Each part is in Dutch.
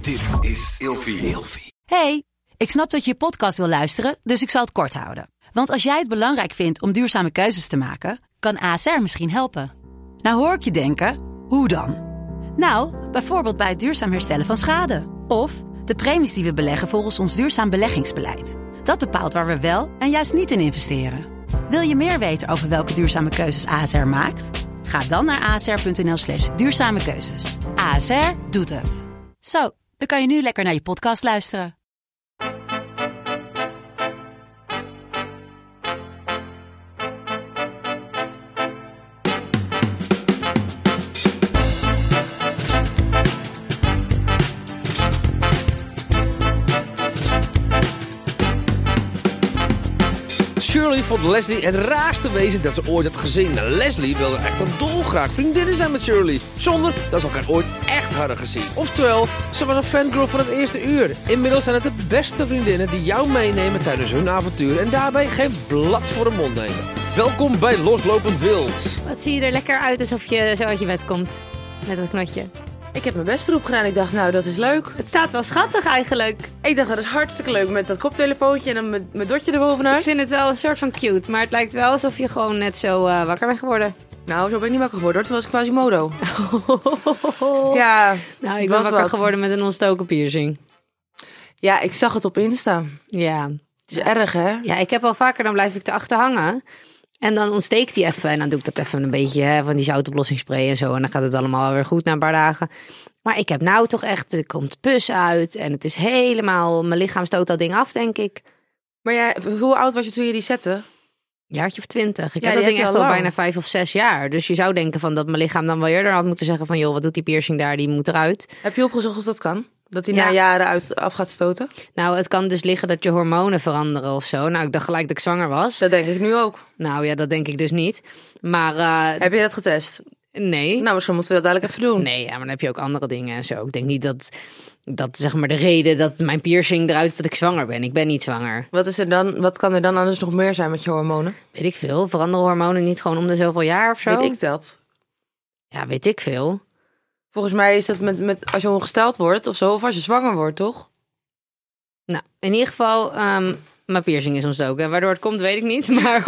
Dit is Ilfie. Hey, ik snap dat je je podcast wil luisteren, dus ik zal het kort houden. Want als jij het belangrijk vindt om duurzame keuzes te maken, kan ASR misschien helpen. Nou hoor ik je denken, hoe dan? Nou, bijvoorbeeld bij het duurzaam herstellen van schade. Of de premies die we beleggen volgens ons duurzaam beleggingsbeleid. Dat bepaalt waar we wel en juist niet in investeren. Wil je meer weten over welke duurzame keuzes ASR maakt? Ga dan naar asr.nl/duurzame keuzes. ASR doet het. Zo, dan kan je nu lekker naar je podcast luisteren. Shirley vond Leslie het raarste wezen dat ze ooit had gezien. Leslie wilde echt een dolgraag vriendinnen zijn met Shirley, zonder dat ze elkaar ooit echt hadden gezien. Oftewel, ze was een fangirl van het eerste uur. Inmiddels zijn het de beste vriendinnen die jou meenemen tijdens hun avontuur en daarbij geen blad voor de mond nemen. Welkom bij Loslopend Wild. Wat zie je er lekker uit alsof je zo uit je bed komt met dat knotje. Ik heb mijn best erop gedaan. Ik dacht, nou, dat is leuk. Het staat wel schattig eigenlijk. Ik dacht, dat is hartstikke leuk met dat koptelefoontje en dan mijn dotje erbovenuit. Ik vind het wel een soort van cute, maar het lijkt wel alsof je gewoon net zo wakker bent geworden. Nou, zo ben ik niet wakker geworden, hoor. Het was Quasimodo. Ja, nou, ik ben wakker geworden met een ontstoken piercing. Ja, ik zag het op Insta. Ja. Het is erg, hè? Ja, ik heb wel vaker, dan blijf ik erachter hangen. En dan ontsteekt die even. En dan doe ik dat even een beetje van die zoutoplossingsspray en zo. En dan gaat het allemaal weer goed na een paar dagen. Maar ik heb nou toch echt, er komt pus uit. En het is helemaal, mijn lichaam stoot dat ding af, denk ik. Maar ja, hoe oud was je toen je die zette? Jaartje of 20. Ik heb dat ding echt al bijna 5 of 6 jaar. Dus je zou denken van dat mijn lichaam dan wel eerder had moeten zeggen van joh, wat doet die piercing daar? Die moet eruit. Heb je opgezocht of dat kan? Dat hij na jaren af gaat stoten? Nou, het kan dus liggen dat je hormonen veranderen of zo. Nou, ik dacht gelijk dat ik zwanger was. Dat denk ik nu ook. Nou ja, dat denk ik dus niet. Maar heb je dat getest? Nee. Nou, misschien moeten we dat dadelijk even doen. Nee, ja, maar dan heb je ook andere dingen en zo. Ik denk niet dat zeg maar de reden dat mijn piercing eruit is dat ik zwanger ben. Ik ben niet zwanger. Wat kan er dan anders nog meer zijn met je hormonen? Weet ik veel. Veranderen hormonen niet gewoon om de zoveel jaar of zo? Weet ik dat? Ja, weet ik veel. Volgens mij is dat met als je ongesteld wordt of zo, of als je zwanger wordt, toch? Nou, in ieder geval, mijn piercing is ontstoken. Waardoor het komt, weet ik niet. Maar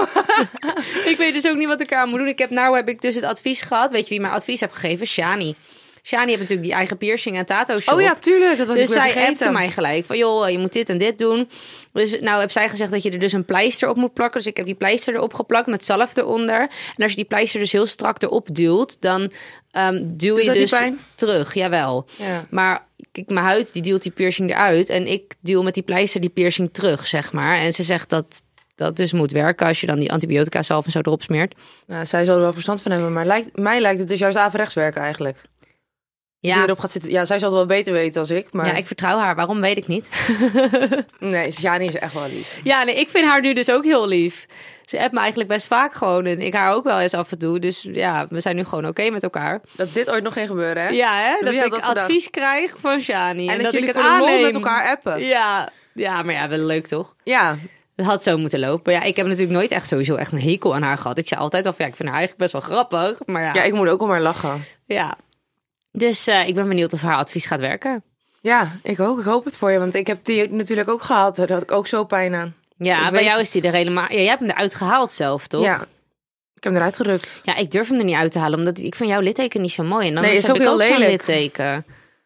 ik weet dus ook niet wat ik aan moet doen. Heb ik dus het advies gehad. Weet je wie mijn advies heeft gegeven? Shani. Shani heeft natuurlijk die eigen piercing en tato shop. Oh ja, tuurlijk. Dat was dus ik weer zij vergeten. appte mij gelijk van joh, je moet dit en dit doen. Dus nou heb zij gezegd dat je er dus een pleister op moet plakken. Dus ik heb die pleister erop geplakt met zalf eronder. En als je die pleister dus heel strak erop duwt, dan duw je dus terug. Jawel. Ja. Maar kijk, mijn huid die duwt die piercing eruit. En ik duw met die pleister die piercing terug, zeg maar. En ze zegt dat dus moet werken als je dan die antibiotica zalf en zo erop smeert. Nou, zij zal er wel verstand van hebben. Maar mij lijkt het dus juist averechts werken eigenlijk. Ja. Die erop gaat zitten. Ja, zij zal het wel beter weten als ik. Maar... Ja, ik vertrouw haar. Waarom, weet ik niet. Nee, Jani is echt wel lief. Ja, nee, ik vind haar nu dus ook heel lief. Ze appt me eigenlijk best vaak gewoon. En ik haar ook wel eens af en toe. Dus ja, we zijn nu gewoon oké met elkaar. Dat dit ooit nog geen gebeuren, hè? Ja, hè? Dat ik advies krijg van Jani. En dat ik het aanneem. Met elkaar appen. Ja, maar ja, wel leuk toch? Ja. Het had zo moeten lopen. Ja, ik heb natuurlijk nooit echt sowieso echt een hekel aan haar gehad. Ik zei altijd al van, ja, ik vind haar eigenlijk best wel grappig. Maar ja, ik moet ook om haar lachen. Ja. Dus ik ben benieuwd of haar advies gaat werken. Ja, ik ook. Ik hoop het voor je. Want ik heb die natuurlijk ook gehad. Daar had ik ook zo pijn aan. Ja, bij jou is die er helemaal... Ja, jij hebt hem eruit gehaald zelf, toch? Ja, ik heb hem eruit gerukt. Ja, ik durf hem er niet uit te halen. Omdat ik vind jouw litteken niet zo mooi. En dan is ook heel lelijk. Zo'n litteken.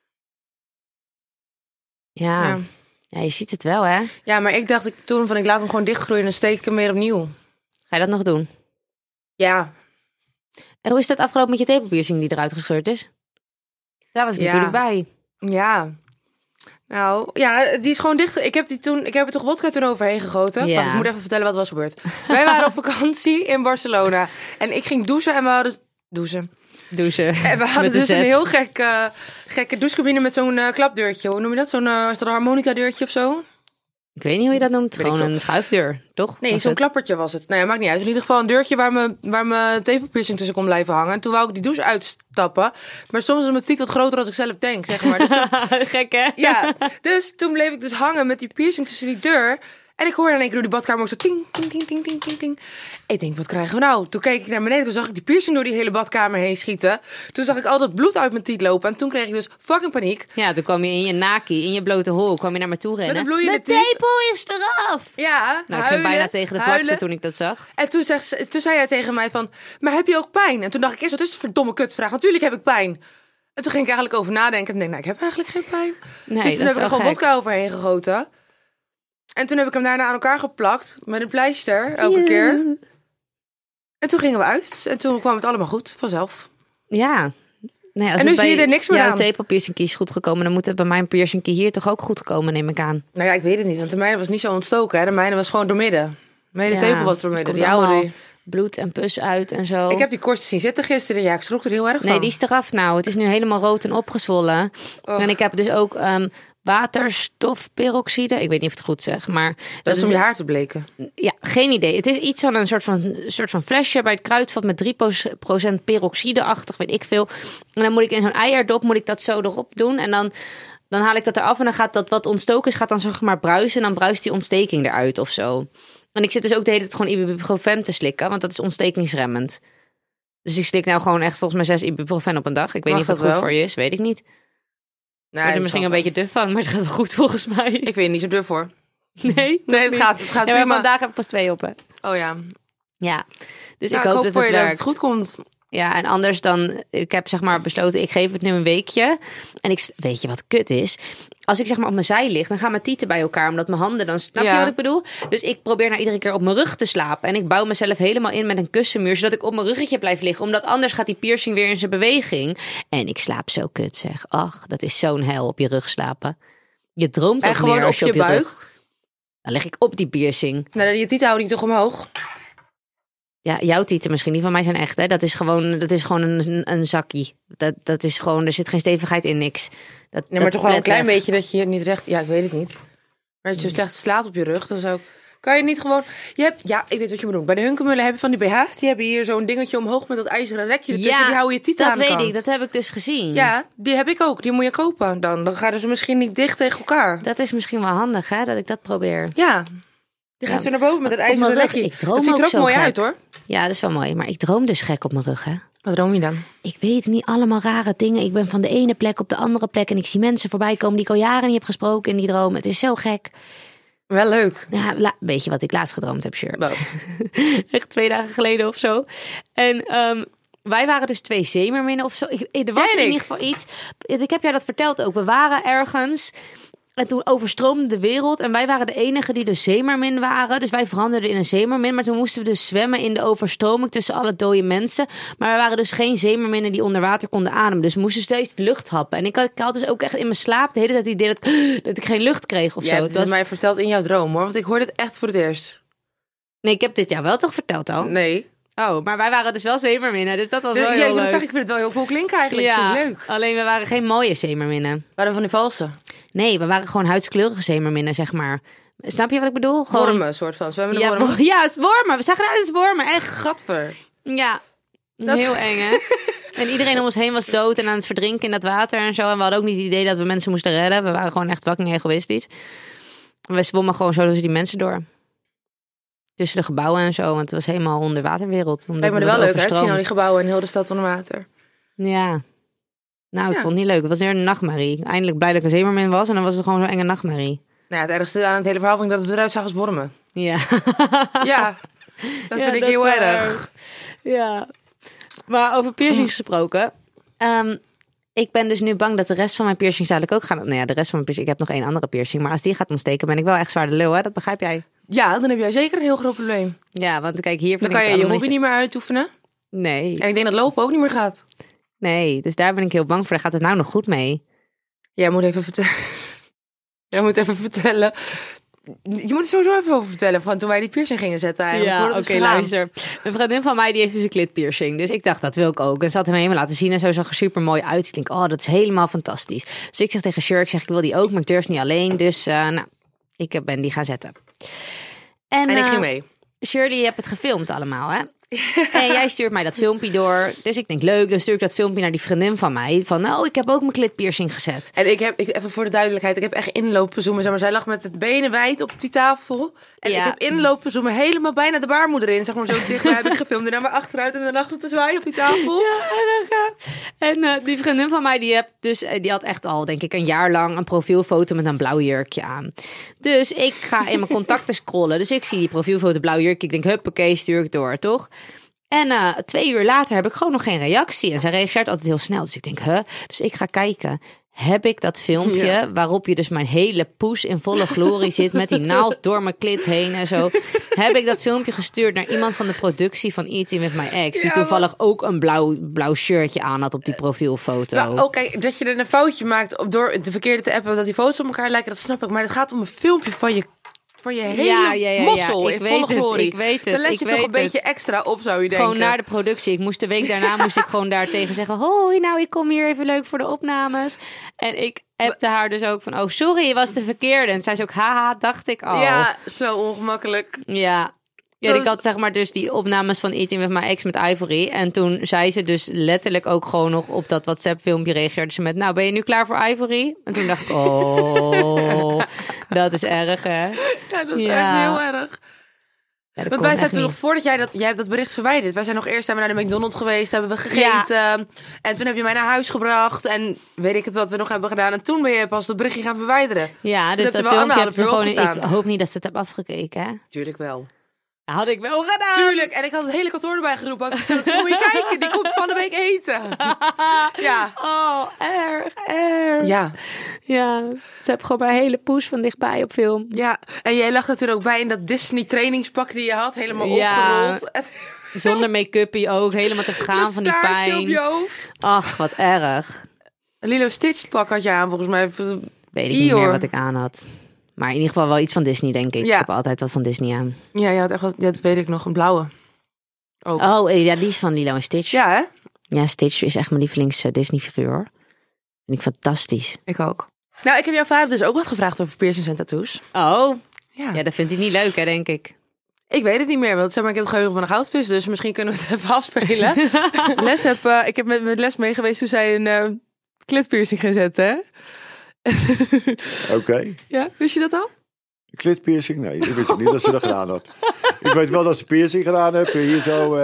Ja, je ziet het wel, hè? Ja, maar ik dacht toen van ik laat hem gewoon dichtgroeien en dan steek ik hem weer opnieuw. Ga je dat nog doen? Ja. En hoe is dat afgelopen met je tepelpiercing die eruit gescheurd is? Daar was ik natuurlijk bij. Ja. Nou, ja, die is gewoon dicht. Ik heb er toch wodka toen overheen gegoten. Ja. Wacht, ik moet even vertellen wat was gebeurd. Wij waren op vakantie in Barcelona. En ik ging douchen en we hadden... Douchen. En we hadden dus een heel gekke douchecabine met zo'n klapdeurtje. Hoe noem je dat? Is dat een harmonica deurtje of zo? Ik weet niet hoe je dat noemt. Gewoon een schuifdeur, toch? Nee, zo'n klappertje was het. Nou ja, maakt niet uit. In ieder geval een deurtje waar mijn tepelpiercing tussen kon blijven hangen. En toen wou ik die douche uitstappen. Maar soms is mijn tiet wat groter dan ik zelf denk, zeg maar. Dus toen, gek, hè? Ja, dus toen bleef ik dus hangen met die piercing tussen die deur. En ik hoor in één keer door die badkamer zo ting, ting, ting, ting, ting, ting, ting. Ik denk, wat krijgen we nou? Toen keek ik naar beneden, toen zag ik die piercing door die hele badkamer heen schieten. Toen zag ik al dat bloed uit mijn tiet lopen. En toen kreeg ik dus fucking paniek. Ja, toen kwam je in je naki, in je blote hol, kwam je naar me toe rennen. Met een bloeiende de tepel is eraf! Ja, nou, ik ging bijna tegen de vlakte toen ik dat zag. En toen zei hij tegen mij van, maar heb je ook pijn? En toen dacht ik eerst, wat is het voor domme kutvraag? Natuurlijk heb ik pijn. En toen ging ik eigenlijk over nadenken. En denk, nou, ik heb eigenlijk geen pijn. Nee, dus toen heb ik er gewoon vodka overheen gegoten. En toen heb ik hem daarna aan elkaar geplakt. Met een pleister, elke keer. En toen gingen we uit. En toen kwam het allemaal goed, vanzelf. Ja. Nee, als en nu zie je er niks meer aan. Jouw tepelpiercingkie is goed gekomen. Dan moet het bij mijn piercingkie hier toch ook goed komen, neem ik aan. Nou ja, ik weet het niet. Want de mijne was niet zo ontstoken. Hè. De mijne was gewoon doormidden. Mijn hele tepel was doormidden. Die oude bloed en pus uit en zo. Ik heb die korst zien zitten gisteren. Ja, ik schrok er heel erg van. Nee, die is eraf nou. Het is nu helemaal rood en opgezwollen. Oh. En ik heb dus ook waterstofperoxide. Ik weet niet of het goed zeg, maar... Dat is om je haar te bleken. Ja, geen idee. Het is iets van een soort van flesje bij het kruidvat met 3% peroxide-achtig, weet ik veel. En dan moet ik in zo'n eierdop, moet ik dat zo erop doen. En dan haal ik dat eraf en dan gaat dat wat ontstoken is, gaat dan zeg maar bruisen. En dan bruist die ontsteking eruit of zo. En ik zit dus ook de hele tijd gewoon ibuprofen te slikken, want dat is ontstekingsremmend. Dus ik slik nou gewoon echt volgens mij 6 ibuprofen op een dag. Ik weet niet of dat goed voor je is, weet ik niet. Nee, ik word er misschien een beetje duf van, maar het gaat wel goed volgens mij. Ik vind het niet zo duf hoor. Nee, het gaat ja, prima. Maar vandaag heb ik pas 2 op, hè. Oh ja. Ja, dus nou, ik hoop dat het werkt. Dat het goed komt. Ja, en anders dan... Ik heb zeg maar besloten, ik geef het nu een weekje. En weet je wat kut is? Als ik zeg maar op mijn zij lig, dan gaan mijn tieten bij elkaar. Omdat mijn handen dan... Snap je wat ik bedoel? Dus ik probeer nou iedere keer op mijn rug te slapen. En ik bouw mezelf helemaal in met een kussenmuur. Zodat ik op mijn ruggetje blijf liggen. Omdat anders gaat die piercing weer in zijn beweging. En ik slaap zo kut zeg. Ach, dat is zo'n hel op je rug slapen. Je droomt toch meer als je op je buik? Rug... Dan leg ik op die piercing. Nou, je tieten houden niet toch omhoog? Ja, jouw tieten misschien. Die van mij zijn echt, hè. Dat is gewoon een zakkie. Dat is gewoon, er zit geen stevigheid in, niks. Nee, maar toch wel een klein beetje dat je niet recht... Ja, ik weet het niet. Maar als je zo slecht slaat op je rug, dan zou ik... Kan je niet gewoon... Ja, ik weet wat je bedoelt. Bij de Hunkemullen heb je van die BH's. Die hebben hier zo'n dingetje omhoog met dat ijzeren rekje ertussen. Ja, die houden je tieten aan de kant. Dat weet ik. Dat heb ik dus gezien. Ja, die heb ik ook. Die moet je kopen. Dan gaan ze misschien niet dicht tegen elkaar. Dat is misschien wel handig, hè? Dat ik dat probeer. Ja. Die gaat zo naar boven met het ijzeren rekje. Dat ziet er ook mooi uit, hoor. Ja, dat is wel mooi. Maar ik droom dus gek op mijn rug, hè? Wat droom je dan? Ik weet niet, allemaal rare dingen. Ik ben van de ene plek op de andere plek. En ik zie mensen voorbij komen die ik al jaren niet heb gesproken in die droom. Het is zo gek. Wel leuk. Ja, weet je wat ik laatst gedroomd heb, Sjur? Wat? Echt 2 dagen geleden of zo. En wij waren dus 2 zeemerminnen of zo. Er was in ieder geval iets. Ik heb jou dat verteld ook. We waren ergens... En toen overstroomde de wereld. En wij waren de enige die dus zeemermin waren. Dus wij veranderden in een zeemermin. Maar toen moesten we dus zwemmen in de overstroming tussen alle dode mensen. Maar we waren dus geen zeemerminnen die onder water konden ademen. Dus we moesten steeds lucht happen. En ik had dus ook echt in mijn slaap de hele tijd het idee dat ik geen lucht kreeg of zo. Ja, dat was mij verteld in jouw droom, hoor. Want ik hoorde het echt voor het eerst. Nee, ik heb dit jou wel toch verteld al? Nee. Oh, maar wij waren dus wel zeemerminnen. Dus dat was wel heel leuk. Dat zag ik, vind het wel heel cool klinken eigenlijk. Ja, vind ik leuk. Alleen we waren geen mooie zeemerminnen. Waren we van die valse? Nee, we waren gewoon huidskleurige zeemerminnen, zeg maar. Snap je wat ik bedoel? Gewoon... Wormen, soort van. Zwemmende wormen. Ja, wormen. We zagen eruit als wormen. Echt. Gadver. Ja, heel eng, hè? En iedereen om ons heen was dood en aan het verdrinken in dat water en zo. En we hadden ook niet het idee dat we mensen moesten redden. We waren gewoon echt fucking egoïstisch. En we zwommen gewoon zo tussen die mensen door. Tussen de gebouwen en zo, want het was helemaal onderwaterwereld. Lijkt me er wel leuk uitzien, al die gebouwen en heel de stad onder water. Ja. Nou, ik vond het niet leuk. Het was weer een nachtmerrie. Eindelijk blij dat ik een zeemermin was en dan was het gewoon zo'n enge nachtmerrie. Nou ja, het ergste aan het hele verhaal vond ik dat we eruit zagen als wormen. Ja. Ja, dat vind ik heel erg. Ja. Maar over piercings gesproken. Ik ben dus nu bang dat de rest van mijn piercings eigenlijk ook gaan... Nou ja, de rest van mijn piercing... Ik heb nog 1 andere piercing. Maar als die gaat ontsteken, ben ik wel echt zwaar de lul, hè? Dat begrijp jij. Ja, dan heb jij zeker een heel groot probleem. Ja, want kijk, hier... Dan kan je je hobby niet meer uitoefenen. Nee. En ik denk dat lopen ook niet meer gaat. Nee, dus daar ben ik heel bang voor. Daar gaat het nou nog goed mee. Jij moet even vertellen... Je moet er sowieso even over vertellen van toen wij die piercing gingen zetten eigenlijk. Ja, oké, luister. Een vriendin van mij die heeft dus een klitpiercing. Dus ik dacht, dat wil ik ook. En ze had hem helemaal laten zien en zo zag er super mooi uit. Ik denk, oh, dat is helemaal fantastisch. Dus ik zeg tegen Shirk, ik wil die ook, maar ik durf niet alleen. Dus ik ben die gaan zetten. En ik ging mee. Shirley, je hebt het gefilmd allemaal, hè? En jij stuurt mij dat filmpje door. Dus ik denk, leuk, dan stuur ik dat filmpje naar die vriendin van mij. Van, nou, ik heb ook mijn klitpiercing gezet. En even voor de duidelijkheid, ik heb echt inlopen zoomen. Zeg maar, zij lag met het benen wijd op die tafel. En ik heb inlopen zoomen helemaal bijna de baarmoeder in. Zeg maar, zo dichtbij heb ik gefilmd. En dan maar achteruit en dan lag ze te zwaaien op die tafel. Ja, erg. En die vriendin van mij, die had echt al, denk ik, een jaar lang een profielfoto met een blauw jurkje aan. Dus ik ga in mijn contacten scrollen. Dus ik zie die profielfoto blauw jurkje. Ik denk, huppakee, stuur ik door, toch? En 2 uur later heb ik gewoon nog geen reactie. En zij reageert altijd heel snel. Dus ik denk, Dus ik ga kijken. Heb ik dat filmpje waarop je dus mijn hele poes in volle glorie zit met die naald door mijn klit heen en zo. Heb ik dat filmpje gestuurd naar iemand van de productie van Eating with My Ex. Die toevallig ook een blauw shirtje aan had op die profielfoto. Maar kijk, dat je er een foutje maakt door de verkeerde te appen, dat die foto's op elkaar lijken, dat snap ik. Maar het gaat om een filmpje van je hele mossel in volle glorie. Ik weet het. Dan let je toch een beetje extra op, zou je denken. Gewoon naar de productie. Ik moest de week daarna ik gewoon daar tegen zeggen, hoi, nou, ik kom hier even leuk voor de opnames. En ik appte haar dus ook van, oh, sorry, je was de verkeerde. En zei ze ook, haha, dacht ik al. Ja, zo ongemakkelijk. Ja. Ja, ik had zeg maar dus die opnames van Eating with My Ex met Ivory. En toen zei ze dus letterlijk ook gewoon nog op dat WhatsApp-filmpje reageerde ze met, nou, ben je nu klaar voor Ivory? En toen dacht ik, dat is erg, hè? Ja, dat is echt heel erg. Ja, want wij zijn toen nog, voordat jij hebt dat bericht verwijderd. Wij zijn nog eerst, zijn we naar de McDonald's geweest, hebben we gegeten. Ja. En toen heb je mij naar huis gebracht. En weet ik het wat we nog hebben gedaan. En toen ben je pas dat berichtje gaan verwijderen. Ja, dus dat filmpje heb je gewoon. Ik hoop niet dat ze het hebben afgekeken, hè? Tuurlijk wel. Dat had ik wel gedaan. Tuurlijk. En ik had het hele kantoor erbij geroepen. Ik zei, kom je kijken, die komt van de week eten. Ja. Oh, erg. Ja. Ja. Ze hebben gewoon mijn hele poes van dichtbij op film. Ja. En jij lag er toen ook bij in dat Disney trainingspak die je had. Helemaal opgerold. Zonder make-upie ook. Helemaal te vergaan van die pijn. Op je hoofd. Ach, wat erg. Een Lilo Stitch pak had je aan volgens mij. Weet ik niet meer wat ik aan had. Maar in ieder geval wel iets van Disney, denk ik. Ja. Ik heb altijd wat van Disney aan. Ja, je had echt wat, dat weet ik nog, een blauwe. Ook. Oh, ja, die is van Lilo en Stitch. Ja, hè? Ja, Stitch is echt mijn lievelings Disney-figuur, hoor. Vind ik fantastisch. Ik ook. Nou, ik heb jouw vader dus ook wat gevraagd over piercings en tattoos. Oh, ja, dat vindt hij niet leuk, hè, denk ik. Ik weet het niet meer, want zeg maar, ik heb het geheugen van een goudvis, dus misschien kunnen we het even afspelen. Ik heb met les mee geweest toen zij een klitpiercing gezet, hè? Oké. Ja, wist je dat al? Klitpiercing? Nee, ik wist niet dat ze dat gedaan had. Ik weet wel dat ze piercing gedaan heeft. Hier zo.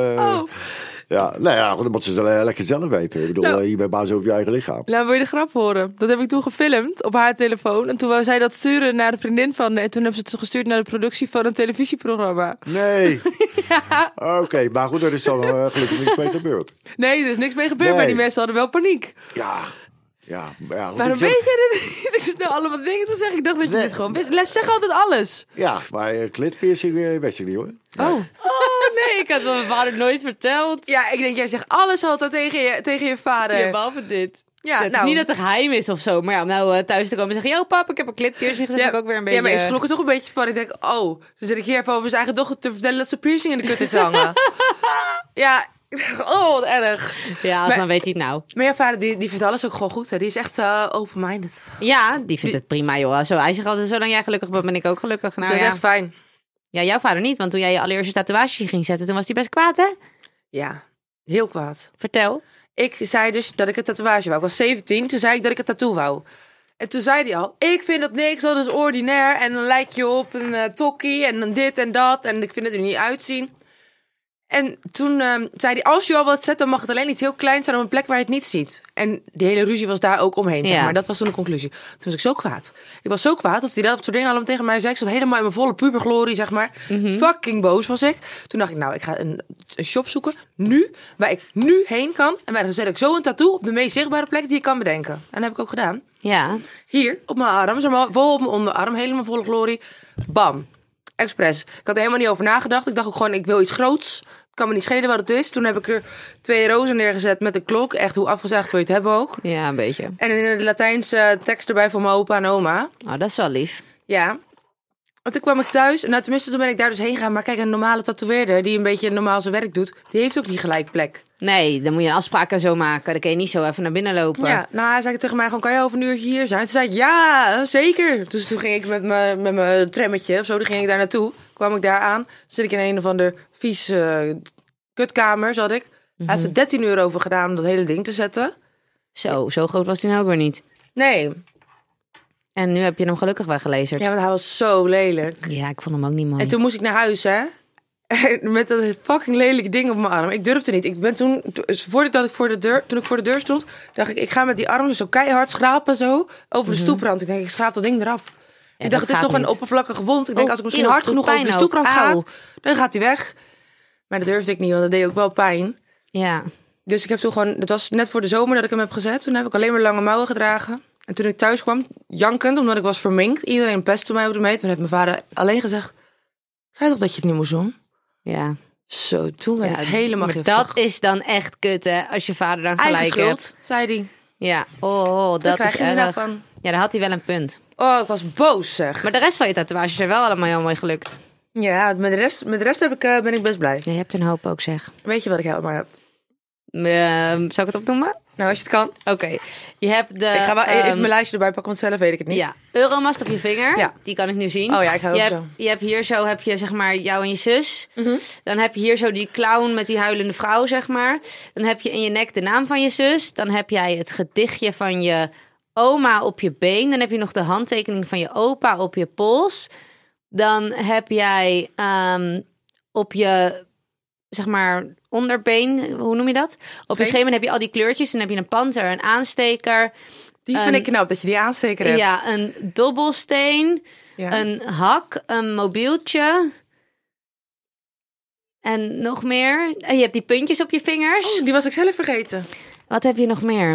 Ja, nou ja, dat moet ze lekker zelf weten. Ik bedoel, je bent baas over je eigen lichaam. Nou, wil je de grap horen? Dat heb ik toen gefilmd op haar telefoon. En toen wou zij dat sturen naar een vriendin van... En toen hebben ze het gestuurd naar de productie van een televisieprogramma. Nee. Ja. Oké, maar goed, er is dan gelukkig niks mee gebeurd. Nee, er is niks mee gebeurd, maar die mensen hadden wel paniek. Ja. Waarom weet je dit niet? Ik zit nou allemaal dingen te zeggen. Ik dacht dat je dit gewoon wist. Les zegt altijd alles. Ja, maar klitpiercing wist ik niet, hoor. Nee. Oh nee, ik had mijn vader nooit verteld. Ja, ik denk, jij zegt alles altijd tegen je vader. Ja, behalve dit. Ja, het is niet dat het geheim is of zo. Maar ja, om nou thuis te komen en zeggen... Yo pap, ik heb een klitpiercing gezet. Ik ook weer een beetje... Ja, maar ik schrok er toch een beetje van. Ik denk, dan zit ik hier even over zijn eigen dochter te vertellen... dat ze piercing in de kut heeft hangen. Ja... Oh, wat erg. Ja, dan weet hij het nou. Maar jouw vader, die vindt alles ook gewoon goed, hè? Die is echt open-minded. Ja, die vindt het prima, joh. Zo, hij zegt altijd, zolang jij gelukkig bent, ben ik ook gelukkig. Nou, dat is echt fijn. Ja, jouw vader niet, want toen jij je allereerste tatoeage ging zetten, toen was hij best kwaad, hè? Ja, heel kwaad. Vertel. Ik zei dus dat ik een tatoeage wou. Ik was 17, toen zei ik dat ik een tattoo wou. En toen zei hij al, ik vind dat niks, dat is ordinair. En dan lijk je op een tokkie en dan dit en dat. En ik vind het er niet uitzien. En toen zei hij, als je al wat zet, dan mag het alleen iets heel klein zijn op een plek waar je het niet ziet. En die hele ruzie was daar ook omheen, zeg maar. Dat was toen de conclusie. Toen was ik zo kwaad. Ik was zo kwaad dat hij dat soort dingen allemaal tegen mij zei. Ik zat helemaal in mijn volle puberglorie, zeg maar. Fucking boos was ik. Toen dacht ik, nou, ik ga een shop zoeken, nu, waar ik nu heen kan. En dan zet ik zo een tattoo op de meest zichtbare plek die je kan bedenken. En dat heb ik ook gedaan. Ja. Hier, op mijn arm, zeg maar, vol op mijn onderarm, helemaal volle glorie. Bam. Express. Ik had er helemaal niet over nagedacht. Ik dacht ook gewoon, ik wil iets groots. Het kan me niet schelen wat het is. Toen heb ik er 2 rozen neergezet met een klok. Echt, hoe afgezaagd wil je het hebben ook. Ja, een beetje. En in de Latijnse tekst erbij voor mijn opa en oma. Oh, dat is wel lief. Ja. En toen kwam ik thuis. Nou, tenminste, toen ben ik daar dus heen gegaan. Maar kijk, een normale tatoeëerder die een beetje normaal zijn werk doet, die heeft ook niet gelijk plek. Nee, dan moet je een afspraak zo maken. Dan kun je niet zo even naar binnen lopen. Ja, nou, hij zei tegen mij gewoon, kan je over een uurtje hier zijn? Toen zei ik, ja, zeker. Dus toen ging ik met mijn trammetje of zo, toen ging ik daar naartoe. Kwam ik daar aan, zit ik in een of ander vies kutkamer zat ik. Hij heeft er 13 euro over gedaan om dat hele ding te zetten. Zo groot was hij nou ook weer niet. Nee. En nu heb je hem gelukkig weggelezerd. Ja, want hij was zo lelijk. Ja, ik vond hem ook niet mooi. En toen moest ik naar huis, hè. Met dat fucking lelijke ding op mijn arm. Ik durfde niet. Ik ben toen ik voor de deur stond, dacht ik ga met die arm zo keihard schrapen zo over de stoeprand. Ik denk, ik schraap dat ding eraf. Ja, ik dacht, het is nog een oppervlakkige wond. Ik denk, als ik misschien hard genoeg over de stoeprand gaat, dan gaat hij weg. Maar dat durfde ik niet, want dat deed ook wel pijn. Ja. Dus ik heb toen gewoon, dat was net voor de zomer dat ik hem heb gezet. Toen heb ik alleen maar lange mouwen gedragen. En toen ik thuis kwam, jankend, omdat ik was verminkt. Iedereen pestte mij op de meet. Toen heeft mijn vader alleen gezegd, zei toch dat je het niet moest doen? Ja. Zo, toen ben ik helemaal giftig. Dat is dan echt kut, hè? Als je vader dan gelijk eigen schuld, hebt. zei hij. Ja, dat is erg. Ja, daar had hij wel een punt. Oh, ik was boos, zeg. Maar de rest van je tatoeages zijn wel allemaal heel mooi gelukt. Ja, met de rest ben ik best blij. Ja, je hebt een hoop ook, zeg. Weet je wat ik helemaal heb? Zou ik het opnoemen? Nou, als je het kan. Oké. Je hebt de... Ik ga wel even mijn lijstje erbij pakken, want zelf weet ik het niet. Ja, Euromast op je vinger. Ja. Die kan ik nu zien. Oh ja, ik hou zo. Je hebt hier zo, heb je zeg maar jou en je zus. Dan heb je hier zo die clown met die huilende vrouw, zeg maar. Dan heb je in je nek de naam van je zus. Dan heb jij het gedichtje van je oma op je been. Dan heb je nog de handtekening van je opa op je pols. Dan heb jij op je, zeg maar, onderbeen, hoe noem je dat? Op je schema heb je al die kleurtjes. Dan heb je een panter, een aansteker. Die vind ik knap, dat je die aansteker hebt. Ja, een dobbelsteen, een hak, een mobieltje. En nog meer. En je hebt die puntjes op je vingers. Oh, die was ik zelf vergeten. Wat heb je nog meer?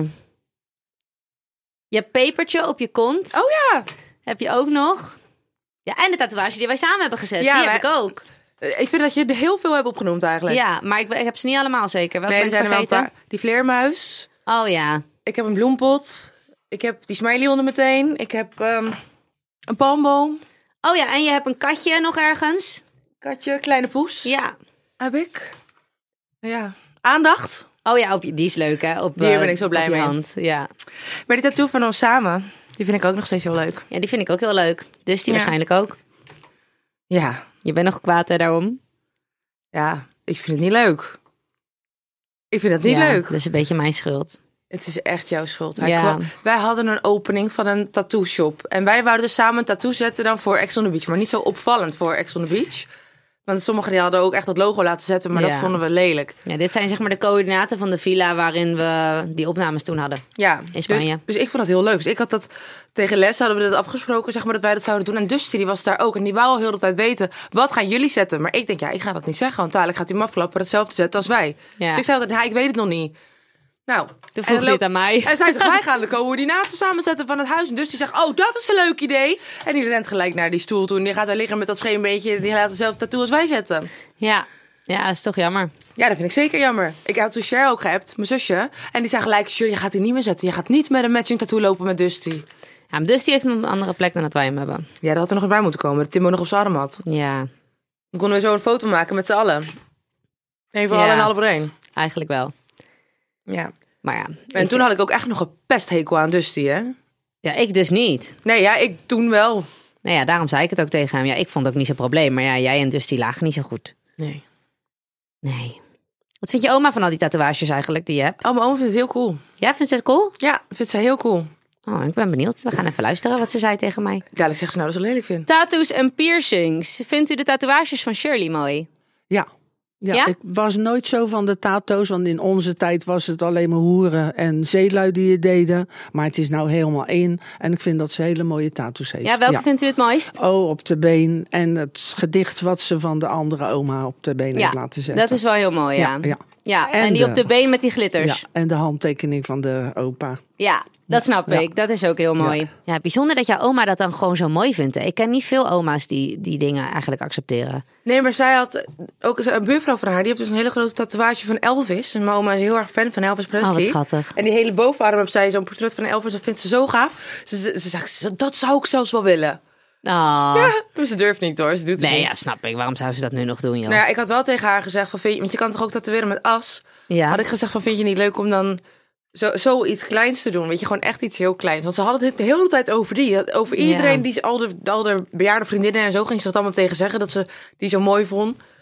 Je hebt pepertje op je kont. Oh ja! Heb je ook nog. Ja, en de tatoeage die wij samen hebben gezet. Ja, die heb ik ook. Ik vind dat je er heel veel hebt opgenoemd eigenlijk. Ja, maar ik heb ze niet allemaal zeker. Welke ben ik zijn vergeten? Er wel een paar. Die vleermuis. Oh ja. Ik heb een bloempot. Ik heb die smiley onder meteen. Ik heb een palmboom. Oh ja, en je hebt een katje nog ergens. Katje, kleine poes. Ja. Heb ik. Ja. Aandacht. Oh ja, die is leuk hè. Hier ben ik zo blij mee. Hand. Ja. Maar die tattoo van ons samen, die vind ik ook nog steeds heel leuk. Ja, die vind ik ook heel leuk. Dus die waarschijnlijk ook. Ja. Je bent nog kwaad hè, daarom? Ja, ik vind het niet leuk. Ik vind het niet leuk. Dat is een beetje mijn schuld. Het is echt jouw schuld. Wij hadden een opening van een tattoo shop. En wij wouden dus samen een tattoo zetten dan voor Ex on the Beach. Maar niet zo opvallend voor Ex on the Beach. Want sommigen die hadden ook echt het logo laten zetten. Maar dat vonden we lelijk. Ja, dit zijn zeg maar de coördinaten van de villa waarin we die opnames toen hadden. Ja. In Spanje. Dus ik vond dat heel leuk. Dus ik had dat tegen Les hadden we dat afgesproken. Zeg maar dat wij dat zouden doen. En Dusty die was daar ook. En die wou al heel de tijd weten. Wat gaan jullie zetten? Maar ik denk ik ga dat niet zeggen. Want dadelijk gaat die mafklapper hetzelfde zetten als wij. Ja. Dus ik zei altijd, ik weet het nog niet. Nou, toen vroeg hij het aan mij. En zij zegt, wij gaan de coördinaten samenzetten van het huis. En dus die zegt, oh, dat is een leuk idee. En die rent gelijk naar die stoel toe. En die gaat daar liggen met dat scheenbeetje. Die laat dezelfde tattoo als wij zetten. Ja, dat is toch jammer. Ja, dat vind ik zeker jammer. Ik heb toen Cher ook geappt, mijn zusje. En die zei gelijk, Cher, je gaat die niet meer zetten. Je gaat niet met een matching tattoo lopen met Dusty. Ja, maar Dusty heeft een andere plek dan dat wij hem hebben. Ja, dat had er nog bij moeten komen. Dat Timo nog op zijn arm had. Ja. Dan konden we zo een foto maken met z'n allen. Eén voor allen en alle voor één. Eigenlijk wel. Ja. Maar ja. En toen had ik ook echt nog een pesthekel aan Dusty, hè? Ja, ik dus niet. Nee, ja, ik toen wel. Nou ja, daarom zei ik het ook tegen hem. Ja, ik vond het ook niet zo'n probleem. Maar ja, jij en Dusty lagen niet zo goed. Nee. Wat vind je oma van al die tatoeages eigenlijk die je hebt? Oh, mijn oma vindt het heel cool. Ja, vindt ze het cool? Ja, vindt ze heel cool. Oh, ik ben benieuwd. We gaan even luisteren wat ze zei tegen mij. Dadelijk zegt ze nou dat ze lelijk vindt. Tattoos en piercings. Vindt u de tatoeages van Shirley mooi? Ja, ik was nooit zo van de tato's, want in onze tijd was het alleen maar hoeren en zeelui die het deden. Maar het is nou helemaal in en ik vind dat ze hele mooie tato's heeft. Ja, welke vindt u het mooist? Oh, op de been en het gedicht wat ze van de andere oma op de been heeft laten zetten. Dat is wel heel mooi, ja. En die op de been met die glitters. Ja, en de handtekening van de opa. Ja, dat snap ik. Dat is ook heel mooi. Ja, bijzonder dat jouw oma dat dan gewoon zo mooi vindt. Ik ken niet veel oma's die dingen eigenlijk accepteren. Nee, maar zij had ook een buurvrouw van haar. Die heeft dus een hele grote tatoeage van Elvis. En mijn oma is heel erg fan van Elvis Presley. Oh, wat schattig. En die hele bovenarm heb zij zo'n portret van Elvis. Dat vindt ze zo gaaf. Ze zegt, dat zou ik zelfs wel willen. Oh. Ja, maar ze durft niet hoor. Ze doet het niet. Ja, snap ik. Waarom zou ze dat nu nog doen, joh? Nou ja, ik had wel tegen haar gezegd, want je kan toch ook tatoeëren met as? Ja. Had ik gezegd van, vind je niet leuk om dan zoiets kleins te doen? Weet je, gewoon echt iets heel kleins. Want ze hadden het de hele tijd over over iedereen, die al de bejaarde vriendinnen en zo ging ze dat allemaal tegen zeggen, dat ze die zo mooi vond.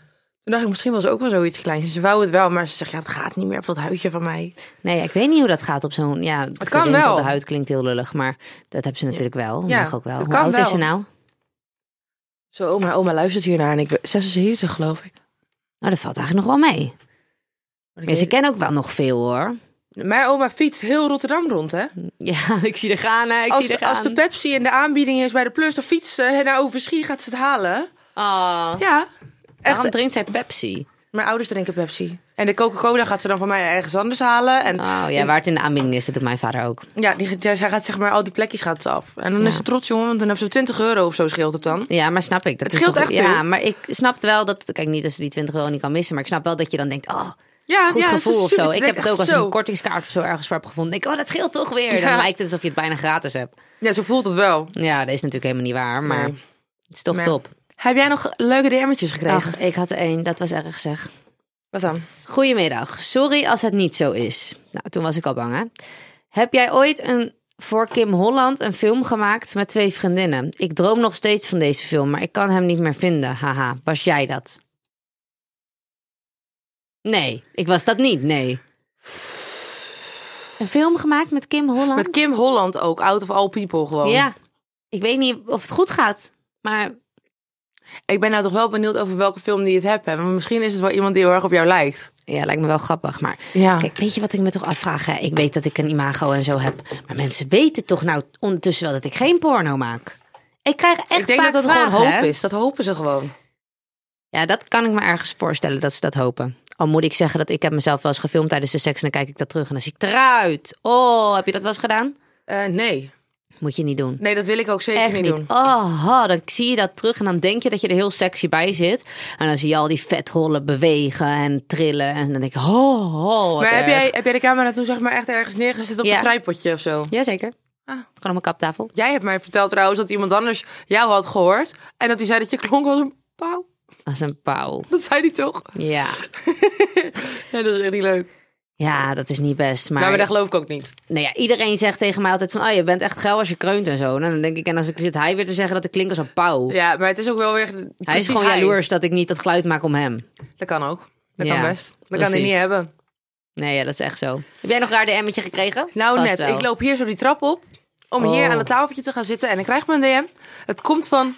Toen dacht ik, misschien was ook wel zoiets kleins. Ze wou het wel, maar ze zegt, het gaat niet meer op dat huidje van mij. Nee, ik weet niet hoe dat gaat op zo'n... Ja, het kan wel. De huid klinkt heel lullig, maar dat hebben ze natuurlijk wel. Ja, mag ook wel. Het hoe kan oud wel. Is ze nou? Zo, oma luistert hiernaar en ik 76 geloof ik. Nou, dat valt eigenlijk nog wel mee. Maar ze kennen ook wel nog veel, hoor. Mijn oma fietst heel Rotterdam rond, hè? Ja, ik zie er gaan. Als de Pepsi in de aanbieding is bij de Plus, dan fietst ze naar Overschie, gaat ze het halen. Oh. Ja. Waarom drinkt zij Pepsi? Mijn ouders drinken Pepsi. En de Coca-Cola gaat ze dan voor mij ergens anders halen. En, waar het in de aanbieding is, dat doet mijn vader ook. Ja, zij gaat zeg maar, al die plekjes gaat ze af. En dan is ze trots, jongen, want dan hebben ze €20 of zo scheelt het dan. Ja, maar snap ik. Dat het scheelt echt veel. Ja, maar ik snap wel dat... Kijk, niet dat ze die €20 niet kan missen, maar ik snap wel dat je dan denkt... goed gevoel of zo. Ik heb het ook als ik een kortingskaart of zo ergens voor heb gevonden. Denk dat scheelt toch weer. Dan lijkt het alsof je het bijna gratis hebt. Ja, zo voelt het wel. Ja, dat is natuurlijk helemaal niet waar, maar het is toch top. Heb jij nog leuke DM'tjes gekregen? Ach, ik had er 1. Dat was erg zeg. Wat dan? Goedemiddag. Sorry als het niet zo is. Nou, toen was ik al bang, hè. Heb jij ooit voor Kim Holland een film gemaakt met 2 vriendinnen? Ik droom nog steeds van deze film, maar ik kan hem niet meer vinden. Haha, was jij dat? Nee, ik was dat niet, nee. Een film gemaakt met Kim Holland? Met Kim Holland ook, Out of All People gewoon. Ja, ik weet niet of het goed gaat, maar... Ik ben nou toch wel benieuwd over welke film die het hebt. Want misschien is het wel iemand die heel erg op jou lijkt. Ja, lijkt me wel grappig. Maar kijk, weet je wat ik me toch afvraag? Hè? Ik weet dat ik een imago en zo heb. Maar mensen weten toch nou ondertussen wel dat ik geen porno maak? Ik krijg echt Ik denk vaak dat dat vragen, gewoon hoop hè? is. Dat hopen ze gewoon. Ja, dat kan ik me ergens voorstellen dat ze dat hopen. Al moet ik zeggen dat ik heb mezelf wel eens gefilmd tijdens de seks. En dan kijk ik dat terug en dan zie ik eruit. Oh, heb je dat wel eens gedaan? Nee. Moet je niet doen. Nee, dat wil ik ook zeker niet doen. Oh, dan zie je dat terug en dan denk je dat je er heel sexy bij zit. En dan zie je al die vetrollen bewegen en trillen. En dan denk ik, maar heb jij de camera toen zeg maar echt ergens neergezet op een tripodje of zo? Jazeker. Gewoon op mijn kaptafel. Jij hebt mij verteld trouwens dat iemand anders jou had gehoord. En dat hij zei dat je klonk als een pauw. Als een pauw. Dat zei hij toch? Ja. Ja, dat is echt niet leuk. Ja, dat is niet best. Maar dat geloof ik ook niet. Nou ja, iedereen zegt tegen mij altijd van... je bent echt geil als je kreunt en zo. En dan denk ik, en als ik zit hij weer te zeggen dat ik klink als een pauw. Ja, maar het is ook wel weer... Hij is gewoon jaloers dat ik niet dat geluid maak om hem. Dat kan ook. Dat kan best. Dat kan hij niet hebben. Nee, ja, dat is echt zo. Heb jij nog raar DM'tje gekregen? Nou, net. Ik loop hier zo die trap op. Om hier aan het tafeltje te gaan zitten. En ik krijg me een DM. Het komt van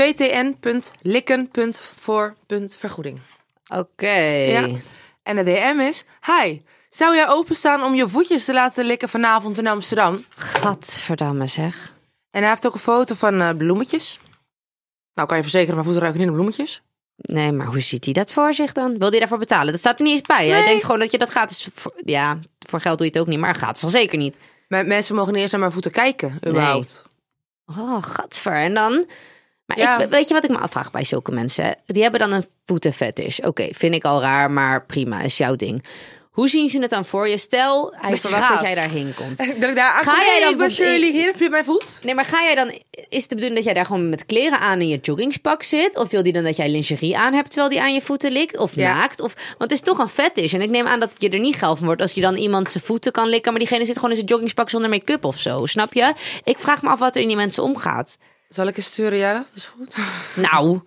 vtn.likken.voor.vergoeding. Oké. Ja. En de DM is... Hi, zou jij openstaan om je voetjes te laten likken vanavond in Amsterdam? Gadverdamme zeg. En hij heeft ook een foto van bloemetjes. Nou, kan je verzekeren, mijn voeten ruiken niet naar bloemetjes. Nee, maar hoe ziet hij dat voor zich dan? Wil hij daarvoor betalen? Dat staat er niet eens bij. Nee. Hij denkt gewoon dat je dat gratis... voor geld doe je het ook niet, maar gratis al zeker niet. Maar mensen mogen niet eerst naar mijn voeten kijken, überhaupt. Nee. Oh, gadver. En dan... Maar weet je wat ik me afvraag bij zulke mensen? Die hebben dan een voetenfetish. Oké, vind ik al raar, maar prima, is jouw ding. Hoe zien ze het dan voor je? Stel, hij verwacht dat jij daarheen komt. Dat ik daar ga jij dan Shirley, hier heb je mijn voet? Nee, maar ga jij dan... Is het de bedoeling dat jij daar gewoon met kleren aan in je joggingspak zit? Of wil die dan dat jij lingerie aan hebt terwijl die aan je voeten likt? Of naakt? Want het is toch een fetish. En ik neem aan dat je er niet geil van wordt als je dan iemand zijn voeten kan likken. Maar diegene zit gewoon in zijn joggingspak zonder make-up of zo. Snap je? Ik vraag me af wat er in die mensen omgaat. Zal ik eens sturen? Ja, dat is goed. Nou.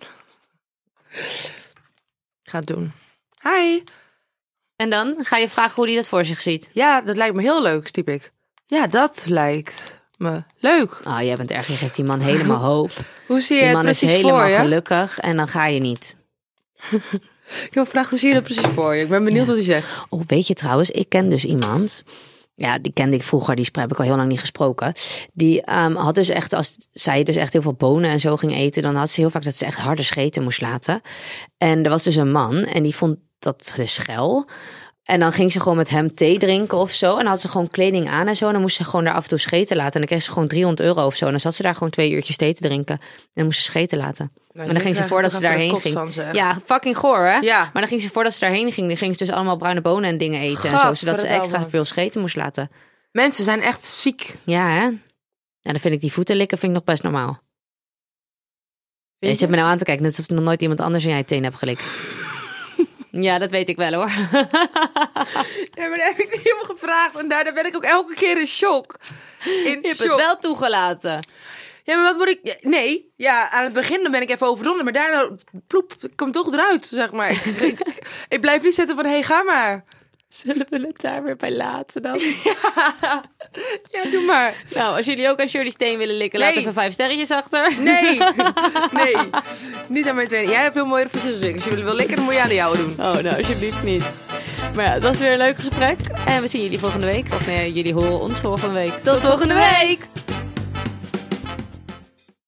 Ga het doen. Hi. En dan ga je vragen hoe hij dat voor zich ziet. Ja, dat lijkt me heel leuk, typ ik. Ja, dat lijkt me leuk. Oh, jij bent erg. Je geeft die man helemaal hoop. Hoe zie je het precies voor je? Die man is helemaal gelukkig en dan ga je niet. Ik wil vragen, hoe zie je dat precies voor je? Ik ben benieuwd wat hij zegt. Oh, weet je trouwens, ik ken dus iemand... Ja, die kende ik vroeger, die heb ik al heel lang niet gesproken. Die had dus echt, als zij dus echt heel veel bonen en zo ging eten... dan had ze heel vaak dat ze echt harde scheten moest laten. En er was dus een man en die vond dat dus geil... En dan ging ze gewoon met hem thee drinken of zo. En dan had ze gewoon kleding aan en zo. En dan moest ze gewoon daar af en toe scheten laten. En dan kreeg ze gewoon €300 of zo. En dan zat ze daar gewoon 2 uurtjes thee te drinken. En dan moest ze scheten laten. Nou, en dan ging ze voordat ze daarheen ging. Ja, fucking goor, hè? Ja. Maar dan ging ze voordat ze daarheen ging. Dan ging ze dus allemaal bruine bonen en dingen eten. En zo, zodat ze extra veel scheten moest laten. Mensen zijn echt ziek. Ja, hè? En dan vind ik die voeten likken vind ik nog best normaal. Je zit me nou aan te kijken. Net alsof er nog nooit iemand anders in jij teen hebt gelikt. Ja, dat weet ik wel hoor. Ja, maar dat heb ik niet helemaal gevraagd. En daardoor ben ik ook elke keer in shock. Je hebt het wel toegelaten. Ja, maar wat moet ik... Nee, ja, aan het begin dan ben ik even overdonderd. Maar daarna, ploep, ik kom toch eruit, zeg maar. Ik blijf niet zitten van, hey, ga maar. Zullen we het daar weer bij laten dan? Ja, doe maar. Nou, als jullie ook aan Shirley Steen willen likken, laat even 5 sterretjes achter. Nee, niet aan mijn tweede. Jij hebt veel mooiere voetjes dan ik. Als jullie wil likken, dan moet je aan de jouwe doen. Oh, nou, alsjeblieft niet. Maar ja, dat was weer een leuk gesprek. En we zien jullie volgende week. Of nee, jullie horen ons volgende week. Tot volgende week!